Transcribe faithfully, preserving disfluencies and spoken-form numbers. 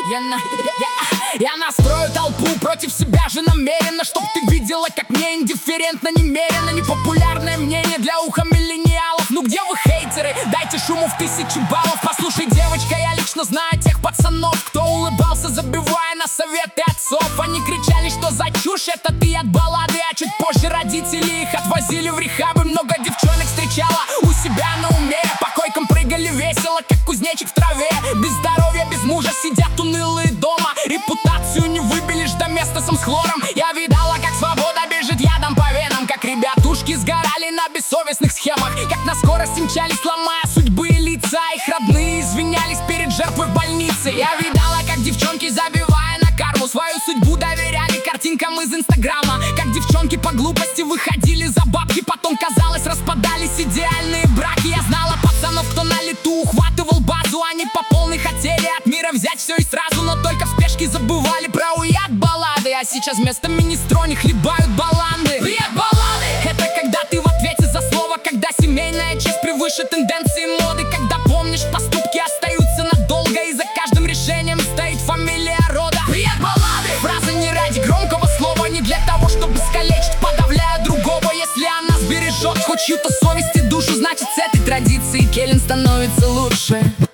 Я, на, я, я настрою толпу против себя же намеренно, чтоб ты видела, как мне индифферентно немерено непопулярное мнение для уха миллениалов. Ну где вы, хейтеры? Дайте шуму в тысячу баллов. Послушай, девочка, я лично знаю тех пацанов, кто улыбался, забивая на советы отцов. Они кричали, что за чушь, это ты от баллады. А чуть позже родители их отвозили в рехабы. Много девчонок встречала у себя на уме, по койкам прыгали весело, как кузнечик в траве. Без здоровья, без мужа сидят унылые дома. Репутацию не выбили ж до места сам с хлором. Я видала, как свобода бежит ядом по венам, как ребятушки сгорали на бессовестных схемах, как на скорость мчались, ломая судьбы и лица. Их родные извинялись перед жертвой в больнице. Я видала, как девчонки, забивая на карму, свою судьбу доверяли картинкам из инстаграма. Как девчонки по глупости выходили за бабки, потом, казалось, распадались идеальные браки. Я знала пацанов, кто на лету ухватывал базу. Они по полной хотели от мира взять все и сразу, но только в спешке забывали про уят баллады. А сейчас вместо министрони хлебают баланды. Уят баллады! Это когда ты в ответе за слово, когда семейная честь превыше тенденции моды, когда помнишь, поступки остаются надолго, и за каждым решением стоит фамилия рода. Уят баллады! Фраза не ради громкого слова, не для того, чтобы искалечить, подавляя другого. Если она сбережет хоть чью-то совесть и душу, значит с этой традицией Келлин становится лучше.